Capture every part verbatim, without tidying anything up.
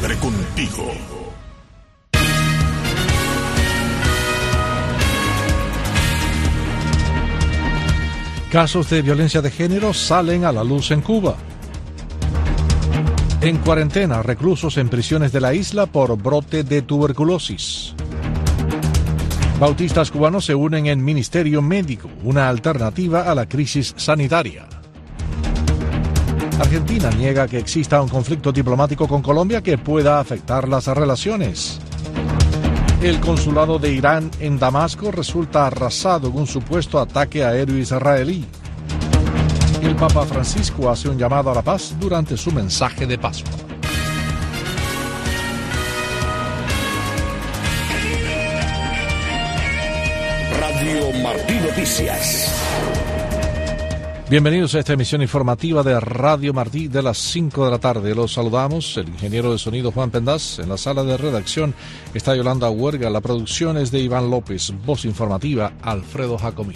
Siempre contigo. Casos de violencia de género salen a la luz en Cuba. En cuarentena, reclusos en prisiones de la isla por brote de tuberculosis. Bautistas cubanos se unen en Ministerio Médico, una alternativa a la crisis sanitaria. Argentina niega que exista un conflicto diplomático con Colombia que pueda afectar las relaciones. El consulado de Irán en Damasco resulta arrasado en un supuesto ataque aéreo israelí. El Papa Francisco hace un llamado a la paz durante su mensaje de Pascua. Radio Martí Noticias. Bienvenidos a esta emisión informativa de Radio Martí de las cinco de la tarde. Los saludamos, el ingeniero de sonido Juan Pendaz. En la sala de redacción está Yolanda Huerga. La producción es de Iván López. Voz informativa, Alfredo Jacomino.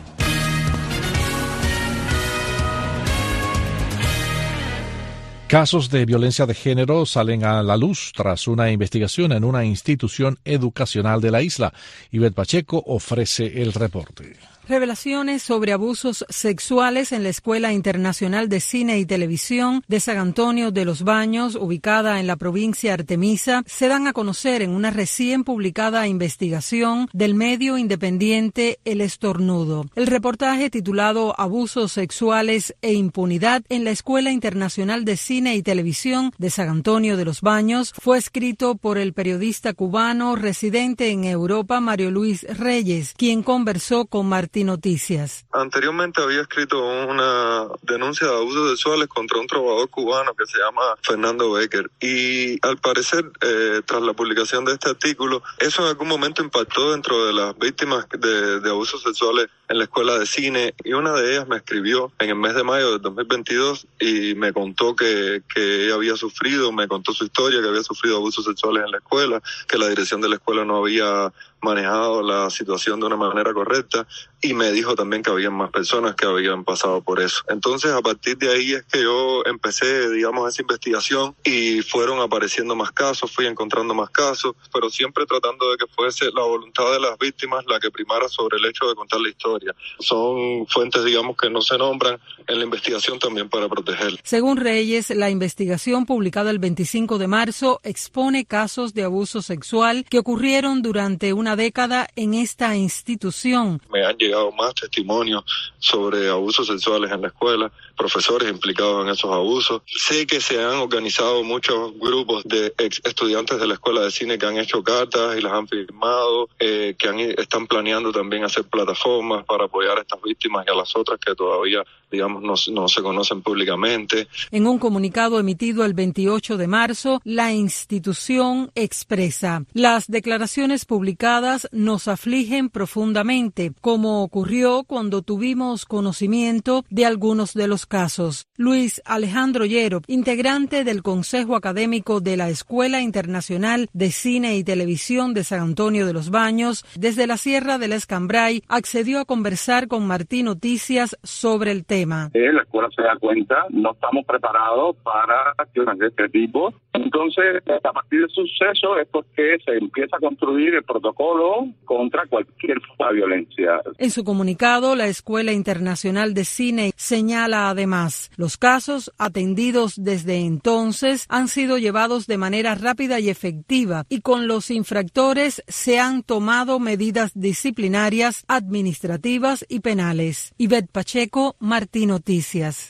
Casos de violencia de género salen a la luz tras una investigación en una institución educacional de la isla. Ivette Pacheco ofrece el reporte. Revelaciones sobre abusos sexuales en la Escuela Internacional de Cine y Televisión de San Antonio de los Baños, ubicada en la provincia Artemisa, se dan a conocer en una recién publicada investigación del medio independiente El Estornudo. El reportaje, titulado Abusos sexuales e impunidad en la Escuela Internacional de Cine y Televisión de San Antonio de los Baños, fue escrito por el periodista cubano residente en Europa, Mario Luis Reyes, quien conversó con Martín Noticias. Anteriormente había escrito una denuncia de abusos sexuales contra un trovador cubano que se llama Fernando Becker, y al parecer eh, tras la publicación de este artículo, eso en algún momento impactó dentro de las víctimas de, de abusos sexuales en la escuela de cine, y una de ellas me escribió en el mes de mayo del dos mil veintidós y me contó que, que ella había sufrido, me contó su historia, que había sufrido abusos sexuales en la escuela, que la dirección de la escuela no había manejado la situación de una manera correcta, y me dijo también que había más personas que habían pasado por eso. Entonces, a partir de ahí es que yo empecé, digamos, esa investigación, y fueron apareciendo más casos, fui encontrando más casos, pero siempre tratando de que fuese la voluntad de las víctimas la que primara sobre el hecho de contar la historia. Son fuentes, digamos, que no se nombran en la investigación también para proteger. Según Reyes, la investigación publicada el veinticinco de marzo expone casos de abuso sexual que ocurrieron durante una década en esta institución. Me han llegado más testimonios sobre abusos sexuales en la escuela, profesores implicados en esos abusos. Sé que se han organizado muchos grupos de ex estudiantes de la escuela de cine que han hecho cartas y las han firmado, eh, que han, están planeando también hacer plataformas para apoyar a estas víctimas y a las otras que todavía, digamos, no, no se conocen públicamente. En un comunicado emitido el veintiocho de marzo, la institución expresa: las declaraciones publicadas nos afligen profundamente, como ocurrió cuando tuvimos conocimiento de algunos de los casos. Luis Alejandro Llero, integrante del Consejo Académico de la Escuela Internacional de Cine y Televisión de San Antonio de los Baños, desde la Sierra del Escambray, accedió a conversar con Martí Noticias sobre el tema. Eh, la escuela se da cuenta, no estamos preparados para acciones de este tipo. Entonces, a partir del suceso es porque se empieza a construir el protocolo contra cualquier forma de violencia. En su comunicado, la Escuela Internacional de Cine señala además: los casos atendidos desde entonces han sido llevados de manera rápida y efectiva, y con los infractores se han tomado medidas disciplinarias, administrativas y penales. Ivette Pacheco, Martí Noticias.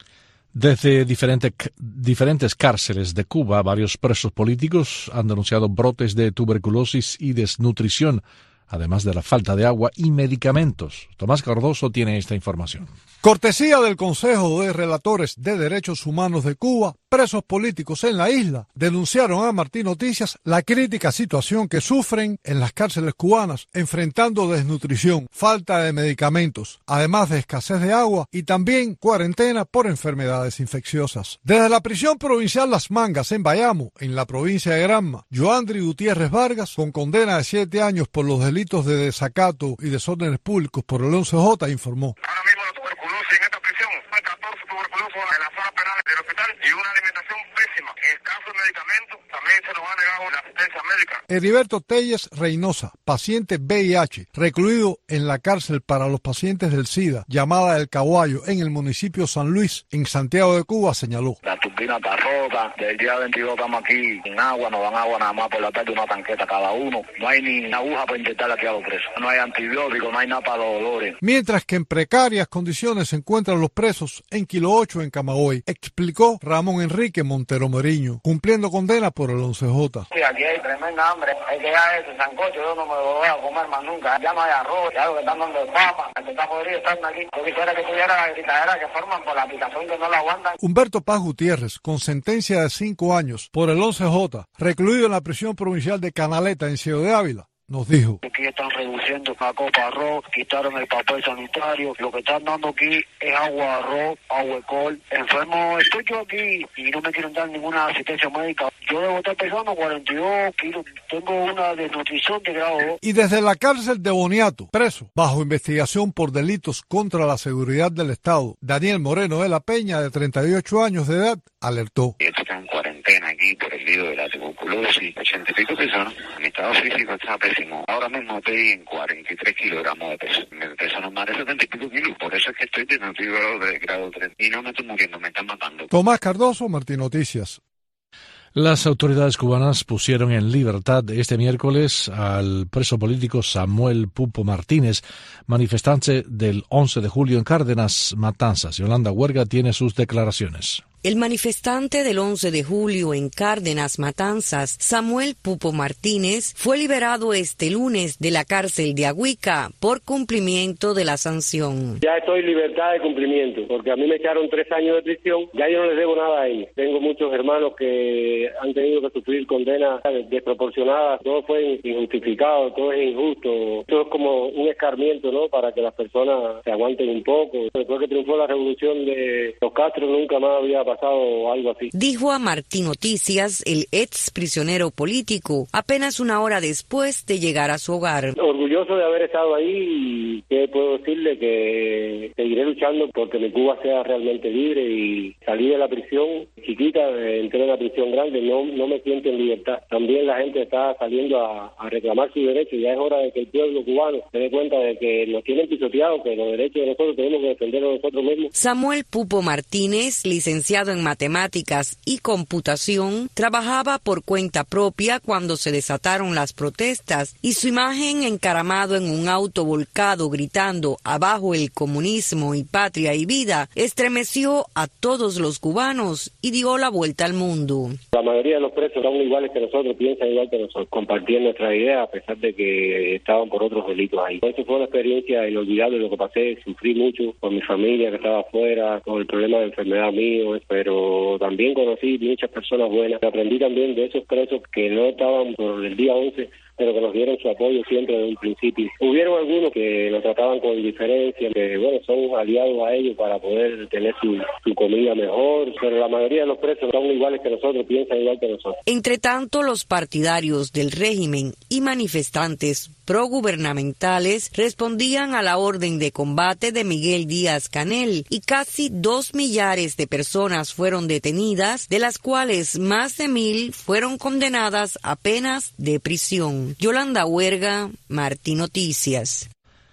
Desde diferente, diferentes cárceles de Cuba, varios presos políticos han denunciado brotes de tuberculosis y desnutrición, además de la falta de agua y medicamentos. Tomás Cardoso tiene esta información. Cortesía del Consejo de Relatores de Derechos Humanos de Cuba, presos políticos en la isla denunciaron a Martí Noticias la crítica situación que sufren en las cárceles cubanas, enfrentando desnutrición, falta de medicamentos, además de escasez de agua y también cuarentena por enfermedades infecciosas. Desde la prisión provincial Las Mangas en Bayamo, en la provincia de Granma, Joandri Gutiérrez Vargas, con condena de siete años por los delitos de desacato y desórdenes públicos por el once J, informó. Ahora mismo la tuberculosis en esta prisión, hay catorce tuberculosos en la zona penal del hospital y una alimentación pésima, escasos medicamentos, también nos ha negado la asistencia médica. Heriberto Telles Reynosa, paciente V I H, recluido en la cárcel para los pacientes del SIDA, llamada El Caguayo, en el municipio San Luis, en Santiago de Cuba, señaló. La turbina está rota, del día veintidós estamos aquí sin agua, nos dan agua nada más por la tarde, una tanqueta cada uno. No hay ni aguja para inyectarle aquí a los presos. No hay antibióticos, no hay nada para los dolores. Mientras que en precarias condiciones se encuentran los presos en Kilo ocho en Camagüey, explicó Ramón Enrique Montero Meriño, cumpliendo condena por el once J. Sí, aquí hay tremenda hambre. Es que ya ese sancocho yo no me lo voy a comer más nunca. Ya no hay arroz, ya lo que están dando es papa. El que está podrido está aquí. Yo quisiera que tuviera la gritadera que forman por la aplicación que no la aguantan. Humberto Paz Gutiérrez, con sentencia de cinco años por el once J, recluido en la prisión provincial de Canaleta en Ciego de Ávila, nos dijo. Aquí están reduciendo la copa arroz, quitaron el papel sanitario, lo que están dando aquí es agua arroz, agua alcohol. Enfermo estoy yo aquí y no me quieren dar ninguna asistencia médica. Yo debo estar pesando cuarenta y dos kilos, tengo una desnutrición de grado dos. Y desde la cárcel de Boniato, preso, bajo investigación por delitos contra la seguridad del Estado, Daniel Moreno de la Peña, de treinta y ocho años de edad, alertó. Está en cuarentena aquí por el virus de la tuberculosis, ochenta y pico personas. Mi estado físico está pésimo. Ahora mismo estoy en cuarenta y tres kilogramos de peso. Mi peso normal es setenta y pico kilos. Por eso es que estoy desnutrido de grado tres. Y no me estoy muriendo, me están matando. Tomás Cardoso, Martín Noticias. Las autoridades cubanas pusieron en libertad este miércoles al preso político Samuel Pupo Martínez, manifestante del once de julio en Cárdenas, Matanzas. Yolanda Huerga tiene sus declaraciones. El manifestante del once de julio en Cárdenas, Matanzas, Samuel Pupo Martínez, fue liberado este lunes de la cárcel de Agüica por cumplimiento de la sanción. Ya estoy en libertad de cumplimiento, porque a mí me echaron tres años de prisión, ya yo no les debo nada a ellos. Tengo muchos hermanos que han tenido que sufrir condenas desproporcionadas, todo fue injustificado, todo es injusto, todo es como un escarmiento, ¿no?, para que las personas se aguanten un poco. Después que triunfó la revolución de los Castro, nunca más había pasado o algo así. Dijo a Martín Noticias el ex prisionero político, apenas una hora después de llegar a su hogar. Orgulloso de haber estado ahí y que puedo decirle que seguiré luchando porque mi Cuba sea realmente libre y salí de la prisión chiquita, entré en la prisión grande, no, no me siento en libertad. También la gente está saliendo a, a reclamar sus derechos, ya es hora de que el pueblo cubano se dé cuenta de que nos tienen pisoteados, que los derechos de nosotros tenemos que defenderlos nosotros mismos. Samuel Pupo Martínez, licenciado en matemáticas y computación, trabajaba por cuenta propia cuando se desataron las protestas y su imagen encaramado en un auto volcado gritando abajo el comunismo y patria y vida estremeció a todos los cubanos y dio la vuelta al mundo. La mayoría de los presos son iguales que nosotros, piensan igual que nosotros, compartían nuestra idea a pesar de que estaban por otros delitos ahí. Eso fue una experiencia inolvidable lo que pasé, sufrí mucho con mi familia que estaba afuera, con el problema de enfermedad mío, pero también conocí muchas personas buenas. Aprendí también de esos presos que no estaban por el día once, pero que nos dieron su apoyo siempre desde un principio. Hubieron algunos que nos trataban con indiferencia, que bueno, son aliados a ellos para poder tener su, su comida mejor, pero la mayoría de los presos son iguales que nosotros, piensan igual que nosotros. Entre tanto, los partidarios del régimen y manifestantes progubernamentales respondían a la orden de combate de Miguel Díaz-Canel y casi dos millares de personas fueron detenidas, de las cuales más de mil fueron condenadas a penas de prisión. Yolanda Huerga, Martín Noticias.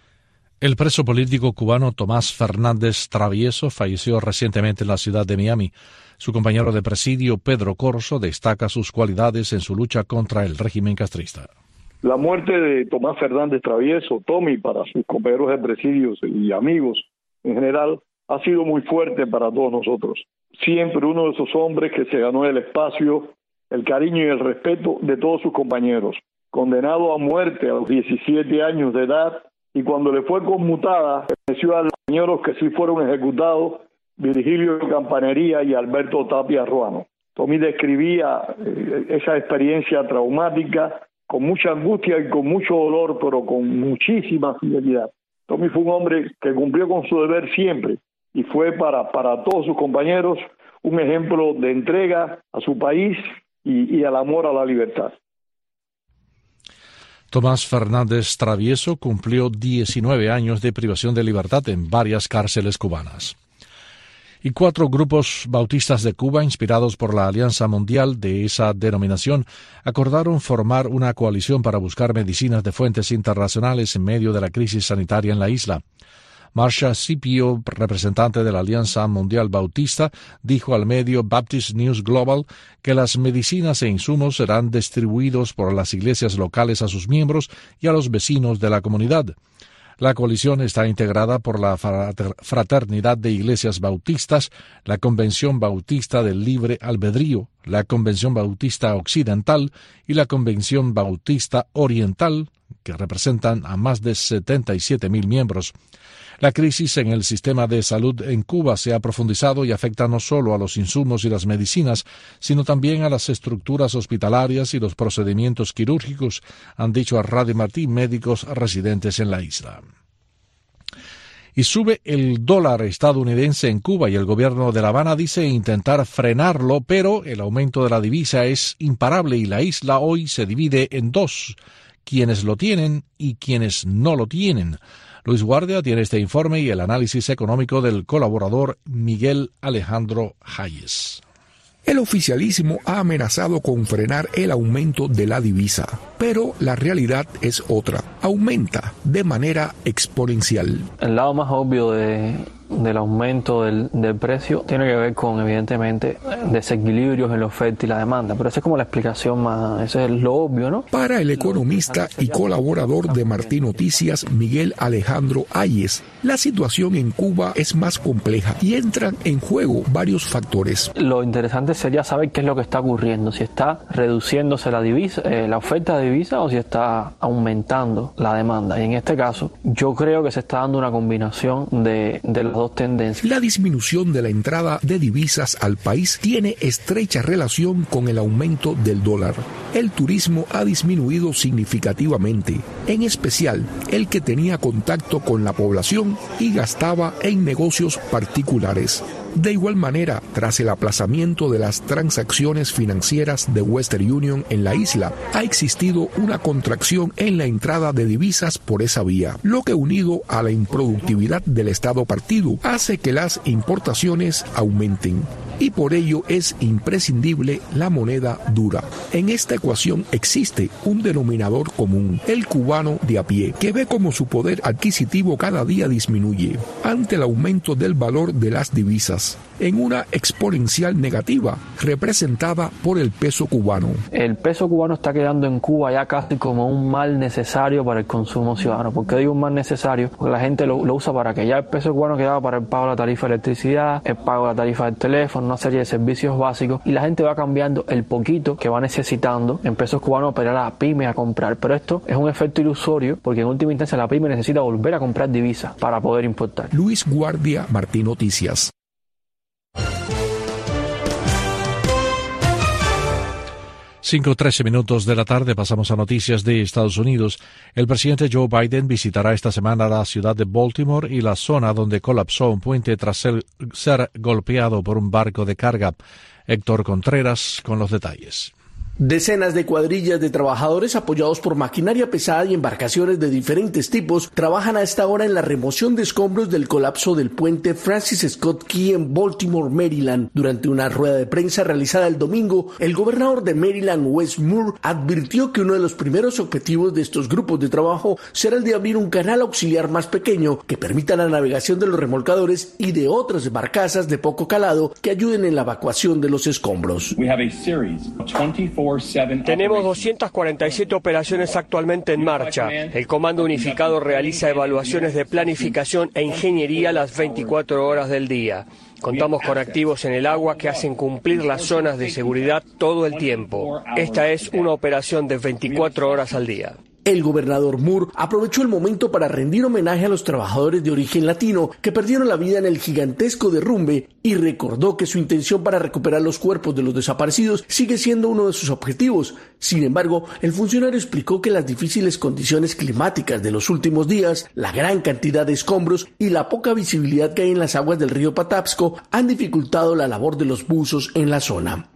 El preso político cubano Tomás Fernández Travieso falleció recientemente en la ciudad de Miami. Su compañero de presidio, Pedro Corso, destaca sus cualidades en su lucha contra el régimen castrista. La muerte de Tomás Fernández Travieso, Tommy, para sus compañeros de presidios y amigos en general, ha sido muy fuerte para todos nosotros. Siempre uno de esos hombres que se ganó el espacio, el cariño y el respeto de todos sus compañeros. Condenado a muerte a los diecisiete años de edad, y cuando le fue conmutada, perteneció a los compañeros que sí fueron ejecutados, Virgilio Campanería y Alberto Tapia Ruano. Tommy describía eh, esa experiencia traumática con mucha angustia y con mucho dolor, pero con muchísima fidelidad. Tommy fue un hombre que cumplió con su deber siempre y fue para, para todos sus compañeros un ejemplo de entrega a su país y, y al amor a la libertad. Tomás Fernández Travieso cumplió diecinueve años de privación de libertad en varias cárceles cubanas. Y cuatro grupos bautistas de Cuba, inspirados por la Alianza Mundial de esa denominación, acordaron formar una coalición para buscar medicinas de fuentes internacionales en medio de la crisis sanitaria en la isla. Marsha Scipio, representante de la Alianza Mundial Bautista, dijo al medio Baptist News Global que las medicinas e insumos serán distribuidos por las iglesias locales a sus miembros y a los vecinos de la comunidad. La coalición está integrada por la Fraternidad de Iglesias Bautistas, la Convención Bautista del Libre Albedrío, la Convención Bautista Occidental y la Convención Bautista Oriental, que representan a más de setenta y siete mil miembros. La crisis en el sistema de salud en Cuba se ha profundizado y afecta no solo a los insumos y las medicinas, sino también a las estructuras hospitalarias y los procedimientos quirúrgicos, han dicho a Radio Martí médicos residentes en la isla. Y sube el dólar estadounidense en Cuba y el gobierno de La Habana dice intentar frenarlo, pero el aumento de la divisa es imparable y la isla hoy se divide en dos, quienes lo tienen y quienes no lo tienen. Luis Guardia tiene este informe y el análisis económico del colaborador Miguel Alejandro Hayes. El oficialismo ha amenazado con frenar el aumento de la divisa, pero la realidad es otra. Aumenta de manera exponencial. El lado más obvio de, del aumento del, del precio tiene que ver con, evidentemente, desequilibrios en la oferta y la demanda, pero esa es como la explicación más, eso es lo obvio, ¿no? Para el economista y colaborador de Martí Noticias, Miguel Alejandro Hayes, la situación en Cuba es más compleja y entran en juego varios factores. Lo interesante sería saber qué es lo que está ocurriendo, si está reduciéndose la divisa, eh, la oferta de divisa o si está aumentando la demanda. Y en este caso, yo creo que se está dando una combinación de, de las dos tendencias. La disminución de la entrada de divisas al país tiene estrecha relación con el aumento del dólar. El turismo ha disminuido significativamente, en especial el que tenía contacto con la población y gastaba en negocios particulares. De igual manera, tras el aplazamiento de las transacciones financieras de Western Union en la isla, ha existido una contracción en la entrada de divisas por esa vía, lo que unido a la improductividad del Estado partido hace que las importaciones aumenten. Y por ello es imprescindible la moneda dura. En esta ecuación existe un denominador común, el cubano de a pie, que ve como su poder adquisitivo cada día disminuye ante el aumento del valor de las divisas, en una exponencial negativa representada por el peso cubano. El peso cubano está quedando en Cuba ya casi como un mal necesario para el consumo ciudadano. ¿Por qué digo un mal necesario? Porque la gente lo, lo usa para que ya el peso cubano quedaba para el pago de la tarifa de electricidad, el pago de la tarifa del teléfono, una serie de servicios básicos, y la gente va cambiando el poquito que va necesitando en pesos cubanos para ir a la pyme a comprar. Pero esto es un efecto ilusorio porque en última instancia la pyme necesita volver a comprar divisas para poder importar. Luis Guardia, Martí Noticias. cinco trece minutos de la tarde, pasamos a noticias de Estados Unidos. El presidente Joe Biden visitará esta semana la ciudad de Baltimore y la zona donde colapsó un puente tras ser, ser golpeado por un barco de carga. Héctor Contreras con los detalles. Decenas de cuadrillas de trabajadores apoyados por maquinaria pesada y embarcaciones de diferentes tipos trabajan a esta hora en la remoción de escombros del colapso del puente Francis Scott Key en Baltimore, Maryland. Durante una rueda de prensa realizada el domingo, el gobernador de Maryland, Wes Moore, advirtió que uno de los primeros objetivos de estos grupos de trabajo será el de abrir un canal auxiliar más pequeño que permita la navegación de los remolcadores y de otras barcazas de poco calado que ayuden en la evacuación de los escombros. Tenemos doscientas cuarenta y siete operaciones actualmente en marcha. El Comando Unificado realiza evaluaciones de planificación e ingeniería las veinticuatro horas del día. Contamos con activos en el agua que hacen cumplir las zonas de seguridad todo el tiempo. Esta es una operación de veinticuatro horas al día. El gobernador Moore aprovechó el momento para rendir homenaje a los trabajadores de origen latino que perdieron la vida en el gigantesco derrumbe y recordó que su intención para recuperar los cuerpos de los desaparecidos sigue siendo uno de sus objetivos. Sin embargo, el funcionario explicó que las difíciles condiciones climáticas de los últimos días, la gran cantidad de escombros y la poca visibilidad que hay en las aguas del río Patapsco han dificultado la labor de los buzos en la zona.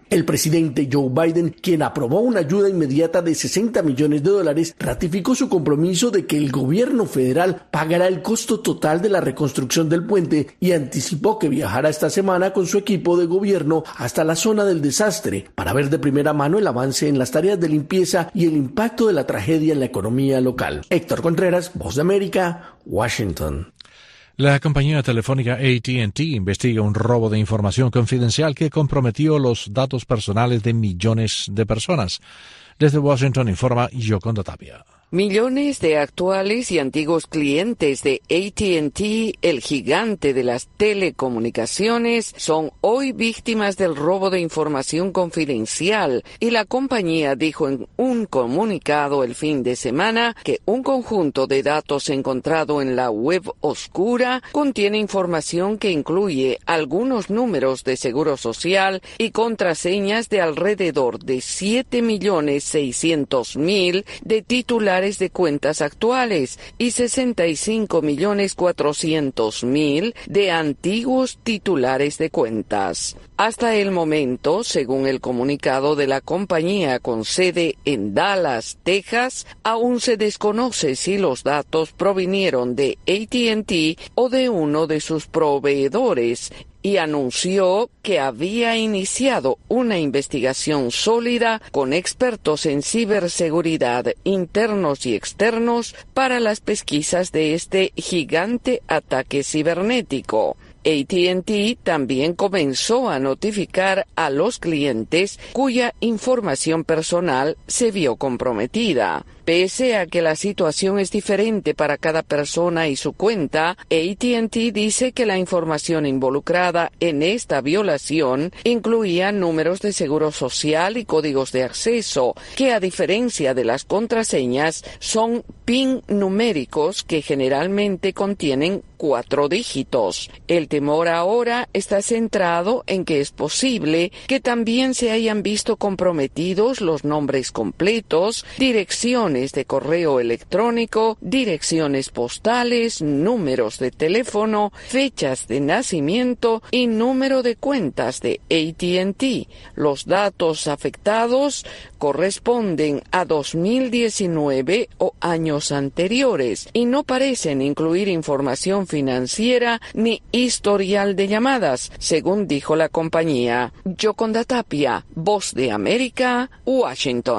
El presidente Joe Biden, quien aprobó una ayuda inmediata de sesenta millones de dólares, ratificó su compromiso de que el gobierno federal pagará el costo total de la reconstrucción del puente y anticipó que viajará esta semana con su equipo de gobierno hasta la zona del desastre para ver de primera mano el avance en las tareas de limpieza y el impacto de la tragedia en la economía local. Héctor Contreras, Voz de América, Washington. La compañía telefónica A T and T investiga un robo de información confidencial que comprometió los datos personales de millones de personas. Desde Washington informa Yoconda Tapia. Millones de actuales y antiguos clientes de A T and T, el gigante de las telecomunicaciones, son hoy víctimas del robo de información confidencial y la compañía dijo en un comunicado el fin de semana que un conjunto de datos encontrado en la web oscura contiene información que incluye algunos números de seguro social y contraseñas de alrededor de siete millones seiscientos mil de titulares de cuentas actuales y sesenta y cinco millones cuatrocientos mil de antiguos titulares de cuentas. Hasta el momento, según el comunicado de la compañía con sede en Dallas, Texas, aún se desconoce si los datos provinieron de A T and T o de uno de sus proveedores, y anunció que había iniciado una investigación sólida con expertos en ciberseguridad internos y externos para las pesquisas de este gigante ataque cibernético. A T and T también comenzó a notificar a los clientes cuya información personal se vio comprometida. Pese a que la situación es diferente para cada persona y su cuenta, A T and T dice que la información involucrada en esta violación incluía números de seguro social y códigos de acceso, que a diferencia de las contraseñas son PIN numéricos que generalmente contienen cuatro dígitos. El temor ahora está centrado en que es posible que también se hayan visto comprometidos los nombres completos, direcciones de correo electrónico, direcciones postales, números de teléfono, fechas de nacimiento y número de cuentas de A T and T. Los datos afectados corresponden a dos mil diecinueve o años anteriores y no parecen incluir información financiera ni historial de llamadas, según dijo la compañía. Yoconda Tapia, Voz de América, Washington.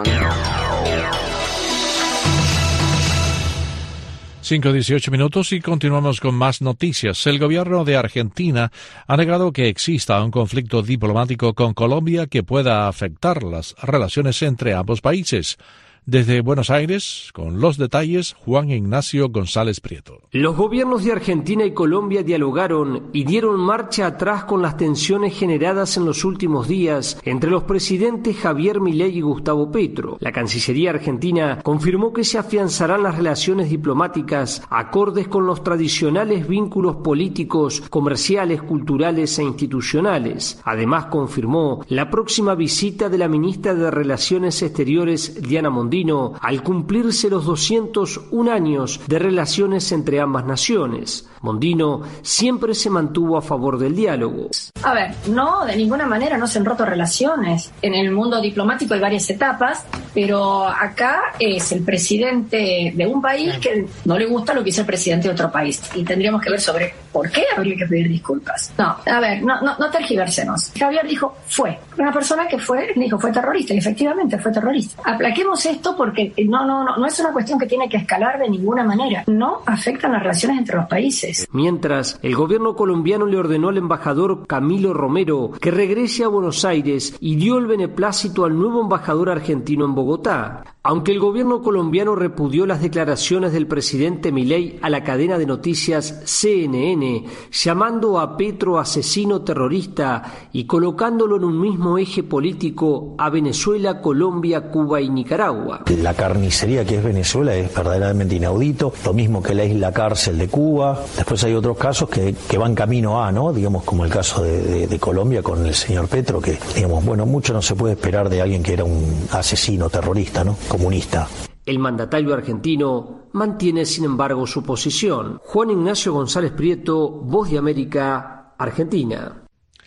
cinco dieciocho minutos y continuamos con más noticias. El gobierno de Argentina ha negado que exista un conflicto diplomático con Colombia que pueda afectar las relaciones entre ambos países. Desde Buenos Aires, con los detalles, Juan Ignacio González Prieto. Los gobiernos de Argentina y Colombia dialogaron y dieron marcha atrás con las tensiones generadas en los últimos días entre los presidentes Javier Milei y Gustavo Petro. La Cancillería argentina confirmó que se afianzarán las relaciones diplomáticas acordes con los tradicionales vínculos políticos, comerciales, culturales e institucionales. Además, confirmó la próxima visita de la ministra de Relaciones Exteriores, Diana Mondino, al cumplirse los doscientos un años de relaciones entre ambas naciones. Mondino siempre se mantuvo a favor del diálogo. A ver, no, de ninguna manera no se han roto relaciones. En el mundo diplomático hay varias etapas, pero acá es el presidente de un país que no le gusta lo que hizo el presidente de otro país. Y tendríamos que ver sobre por qué habría que pedir disculpas. No, a ver, no, no, no tergiversemos. Javier dijo, fue. Una persona que fue, dijo, fue terrorista, y efectivamente fue terrorista. Aplaquemos esto porque no, no, no, no es una cuestión que tiene que escalar de ninguna manera. No afectan las relaciones entre los países. Mientras, el gobierno colombiano le ordenó al embajador Camilo Romero que regrese a Buenos Aires y dio el beneplácito al nuevo embajador argentino en Bogotá. Aunque el gobierno colombiano repudió las declaraciones del presidente Milei a la cadena de noticias C N N, llamando a Petro asesino terrorista y colocándolo en un mismo eje político a Venezuela, Colombia, Cuba y Nicaragua. La carnicería que es Venezuela es verdaderamente inaudito, lo mismo que la isla cárcel de Cuba. Después hay otros casos que, que van camino a, ¿no? Digamos, como el caso de, de, de Colombia con el señor Petro, que, digamos, bueno, mucho no se puede esperar de alguien que era un asesino terrorista, ¿no? Comunista. El mandatario argentino mantiene, sin embargo, su posición. Juan Ignacio González Prieto, Voz de América, Argentina.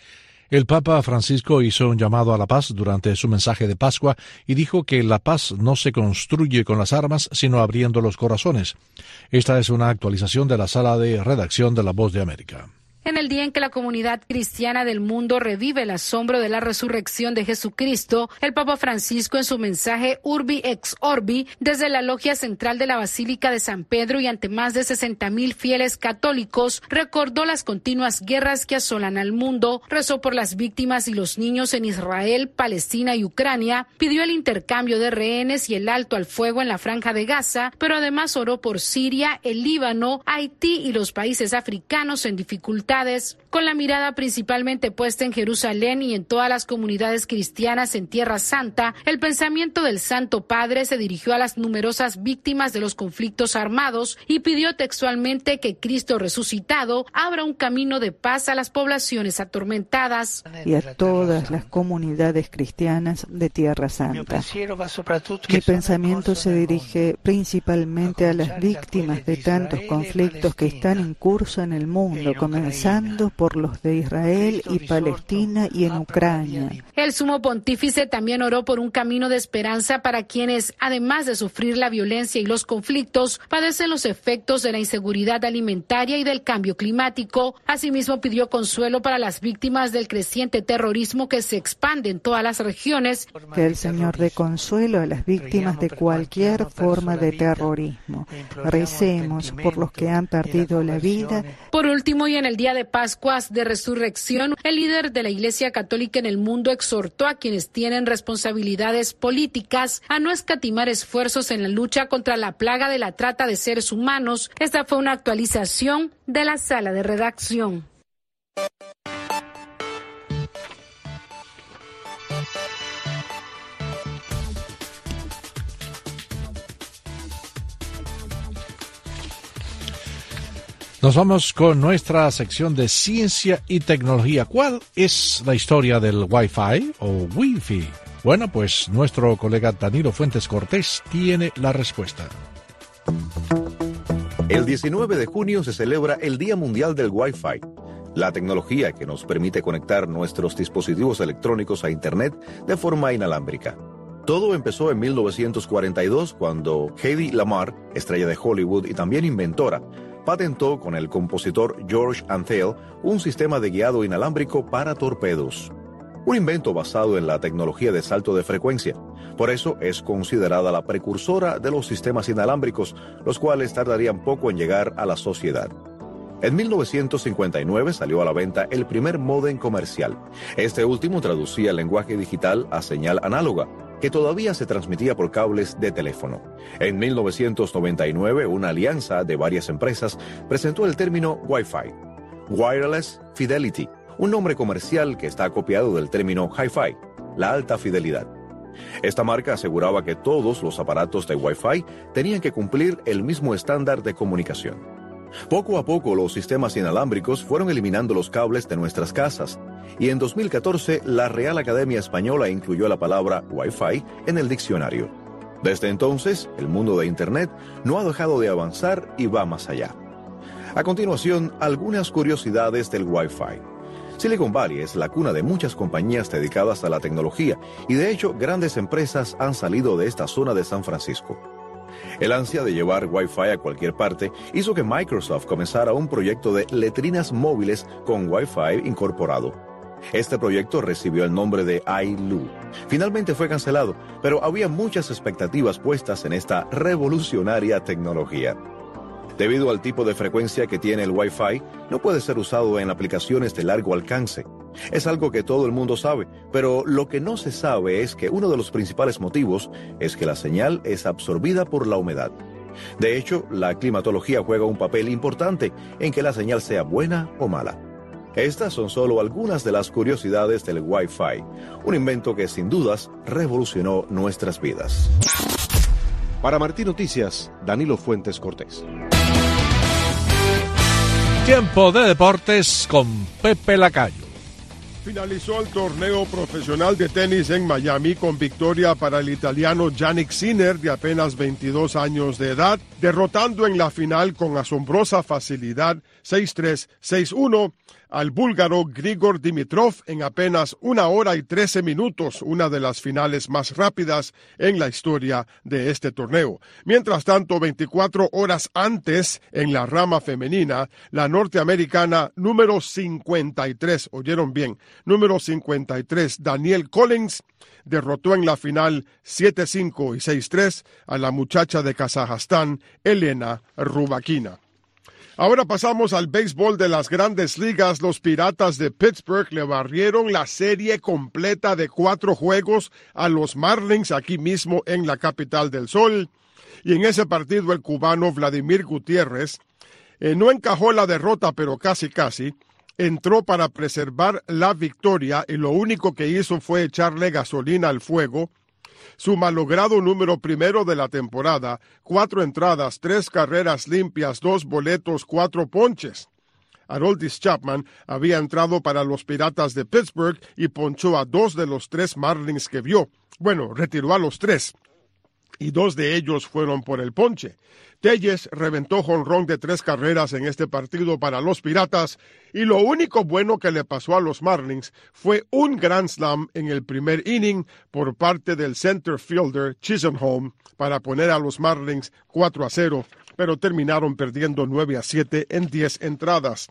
El Papa Francisco hizo un llamado a la paz durante su mensaje de Pascua y dijo que la paz no se construye con las armas, sino abriendo los corazones. Esta es una actualización de la sala de redacción de La Voz de América. En el día en que la comunidad cristiana del mundo revive el asombro de la resurrección de Jesucristo, el Papa Francisco en su mensaje Urbi ex Orbi desde la logia central de la Basílica de San Pedro y ante más de sesenta mil fieles católicos recordó las continuas guerras que asolan al mundo, rezó por las víctimas y los niños en Israel, Palestina y Ucrania, pidió el intercambio de rehenes y el alto al fuego en la Franja de Gaza, pero además oró por Siria, el Líbano, Haití y los países africanos en dificultad. Con la mirada principalmente puesta en Jerusalén y en todas las comunidades cristianas en Tierra Santa, el pensamiento del Santo Padre se dirigió a las numerosas víctimas de los conflictos armados y pidió textualmente que Cristo resucitado abra un camino de paz a las poblaciones atormentadas. Y a todas las comunidades cristianas de Tierra Santa. Mi pensamiento se dirige principalmente a las víctimas de tantos conflictos que están en curso en el mundo, comenzando por los de Israel y Palestina y en Ucrania. El sumo pontífice también oró por un camino de esperanza para quienes, además de sufrir la violencia y los conflictos, padecen los efectos de la inseguridad alimentaria y del cambio climático. Asimismo, pidió consuelo para las víctimas del creciente terrorismo que se expande en todas las regiones. Que el Señor dé consuelo a las víctimas de cualquier forma de terrorismo. Recemos por los que han perdido la vida. Por último, y en el día de Pascuas de Resurrección, el líder de la Iglesia Católica en el mundo exhortó a quienes tienen responsabilidades políticas a no escatimar esfuerzos en la lucha contra la plaga de la trata de seres humanos. Esta fue una actualización de la sala de redacción. Nos vamos con nuestra sección de ciencia y tecnología. ¿Cuál es la historia del Wi-Fi o Wi-Fi? Bueno, pues nuestro colega Danilo Fuentes Cortés tiene la respuesta. El diecinueve de junio se celebra el Día Mundial del Wi-Fi, la tecnología que nos permite conectar nuestros dispositivos electrónicos a Internet de forma inalámbrica. Todo empezó en mil novecientos cuarenta y dos cuando Hedy Lamarr, estrella de Hollywood y también inventora, patentó con el compositor George Antheil un sistema de guiado inalámbrico para torpedos. Un invento basado en la tecnología de salto de frecuencia. Por eso es considerada la precursora de los sistemas inalámbricos, los cuales tardarían poco en llegar a la sociedad. En mil novecientos cincuenta y nueve salió a la venta el primer módem comercial. Este último traducía el lenguaje digital a señal análoga, que todavía se transmitía por cables de teléfono. En mil novecientos noventa y nueve, una alianza de varias empresas presentó el término Wi-Fi, Wireless Fidelity, un nombre comercial que está copiado del término Hi-Fi, la alta fidelidad. Esta marca aseguraba que todos los aparatos de Wi-Fi tenían que cumplir el mismo estándar de comunicación. Poco a poco los sistemas inalámbricos fueron eliminando los cables de nuestras casas y en dos mil catorce la Real Academia Española incluyó la palabra Wi-Fi en el diccionario. Desde entonces, el mundo de Internet no ha dejado de avanzar y va más allá. A continuación, algunas curiosidades del Wi-Fi. Silicon Valley es la cuna de muchas compañías dedicadas a la tecnología y de hecho grandes empresas han salido de esta zona de San Francisco. El ansia de llevar Wi-Fi a cualquier parte hizo que Microsoft comenzara un proyecto de letrinas móviles con Wi-Fi incorporado. Este proyecto recibió el nombre de I L U. Finalmente fue cancelado, pero había muchas expectativas puestas en esta revolucionaria tecnología. Debido al tipo de frecuencia que tiene el Wi-Fi, no puede ser usado en aplicaciones de largo alcance. Es algo que todo el mundo sabe, pero lo que no se sabe es que uno de los principales motivos es que la señal es absorbida por la humedad. De hecho, la climatología juega un papel importante en que la señal sea buena o mala. Estas son solo algunas de las curiosidades del Wi-Fi, un invento que sin dudas revolucionó nuestras vidas. Para Martín Noticias, Danilo Fuentes Cortés. Tiempo de deportes con Pepe Lacayo. Finalizó el torneo profesional de tenis en Miami con victoria para el italiano Jannik Sinner, de apenas veintidós años de edad. derrotando en la final con asombrosa facilidad seis tres, seis uno al búlgaro Grigor Dimitrov en apenas una hora y trece minutos, una de las finales más rápidas en la historia de este torneo. Mientras tanto, veinticuatro horas antes, en la rama femenina, la norteamericana número cincuenta y tres, oyeron bien, número cincuenta y tres, Danielle Collins, derrotó en la final siete cinco y seis tres a la muchacha de Kazajstán, Elena Rybakina. Ahora pasamos al béisbol de las Grandes Ligas. Los Piratas de Pittsburgh le barrieron la serie completa de cuatro juegos a los Marlins aquí mismo en la capital del sol. Y en ese partido el cubano Vladimir Gutiérrez eh, no encajó la derrota, pero casi casi. Entró para preservar la victoria y lo único que hizo fue echarle gasolina al fuego. Su malogrado número primero de la temporada, cuatro entradas, tres carreras limpias, dos boletos, cuatro ponches. Aroldis Chapman había entrado para los Piratas de Pittsburgh y ponchó a dos de los tres Marlins que vio. Bueno, retiró a los tres, y dos de ellos fueron por el ponche. Telles reventó jonrón de tres carreras en este partido para los Piratas, y lo único bueno que le pasó a los Marlins fue un grand slam en el primer inning por parte del center fielder Chisenholm para poner a los Marlins cuatro a cero, pero terminaron perdiendo nueve a siete en diez entradas.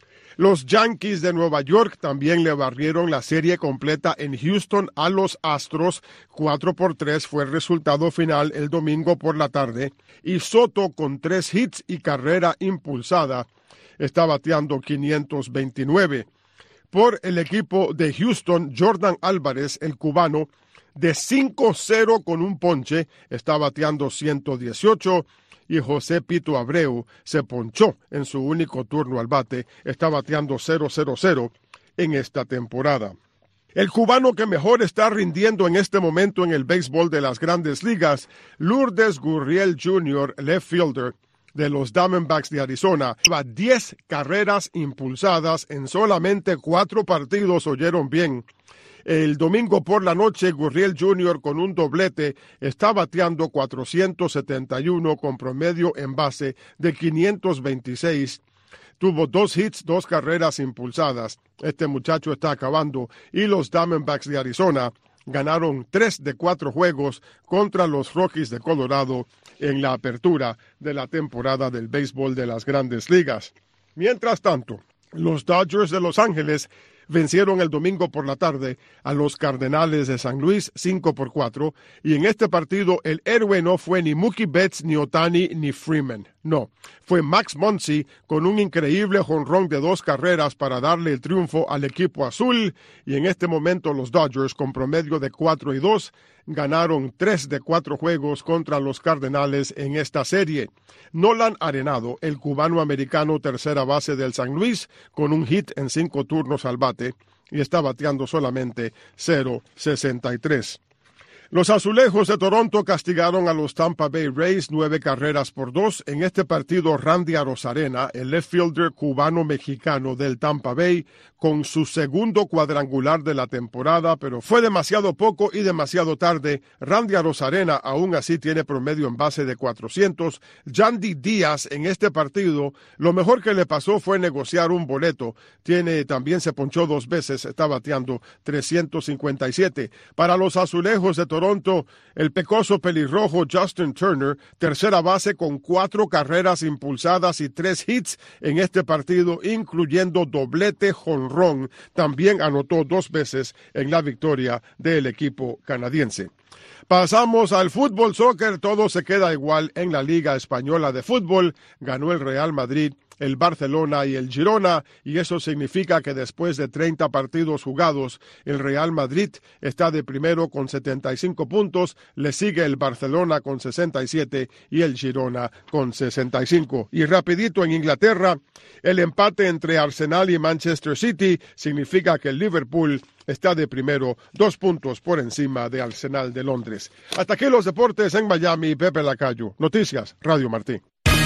Los Yankees de Nueva York también le barrieron la serie completa en Houston a los Astros. cuatro por tres fue el resultado final el domingo por la tarde. Y Soto, con tres hits y carrera impulsada, está bateando quinientos veintinueve. Por el equipo de Houston, Jordan Álvarez, el cubano, de cinco cero con un ponche, está bateando ciento dieciocho. Y José Pito Abreu se ponchó en su único turno al bate, está bateando cero cero cero en esta temporada. El cubano que mejor está rindiendo en este momento en el béisbol de las Grandes Ligas, Lourdes Gurriel junior, left fielder de los Diamondbacks de Arizona, lleva diez carreras impulsadas en solamente cuatro partidos, oyeron bien. El domingo por la noche, Gurriel junior con un doblete está bateando cuatrocientos setenta y uno con promedio en base de quinientos veintiséis. Tuvo dos hits, dos carreras impulsadas. Este muchacho está acabando y los Diamondbacks de Arizona ganaron tres de cuatro juegos contra los Rockies de Colorado en la apertura de la temporada del béisbol de las Grandes Ligas. Mientras tanto, los Dodgers de Los Ángeles vencieron el domingo por la tarde a los Cardenales de San Luis cinco por cuatro, y en este partido el héroe no fue ni Mookie Betts, ni Ohtani, ni Freeman. No, fue Max Muncy con un increíble jonrón de dos carreras para darle el triunfo al equipo azul, y en este momento los Dodgers, con promedio de cuatro y dos, ganaron tres de cuatro juegos contra los Cardenales en esta serie. Nolan Arenado, el cubano-americano tercera base del San Luis, con un hit en cinco turnos al bate, y está bateando solamente cero sesenta y tres. Los Azulejos de Toronto castigaron a los Tampa Bay Rays nueve carreras por dos. En este partido, Randy Arozarena, el left fielder cubano-mexicano del Tampa Bay, con su segundo cuadrangular de la temporada, pero fue demasiado poco y demasiado tarde. Randy Arozarena aún así tiene promedio en base de cuatrocientos. Yandy Díaz en este partido, lo mejor que le pasó fue negociar un boleto. Tiene, también se ponchó dos veces, está bateando trescientos cincuenta y siete. Para los Azulejos de Toronto, el pecoso pelirrojo Justin Turner, tercera base con cuatro carreras impulsadas y tres hits en este partido, incluyendo doblete jonrón. También anotó dos veces en la victoria del equipo canadiense. Pasamos al fútbol soccer, todo se queda igual en la Liga Española de Fútbol. Ganó el Real Madrid, el Barcelona y el Girona, y eso significa que después de treinta partidos jugados, el Real Madrid está de primero con setenta y cinco puntos, le sigue el Barcelona con sesenta y siete y el Girona con sesenta y cinco. Y rapidito en Inglaterra, el empate entre Arsenal y Manchester City significa que el Liverpool está de primero, dos puntos por encima de Arsenal de Londres. Hasta aquí los deportes en Miami, Pepe Lacayo. Noticias, Radio Martí.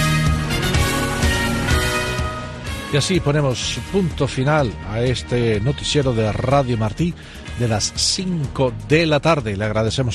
Y así ponemos punto final a este noticiero de Radio Martí de las cinco de la tarde. Le agradecemos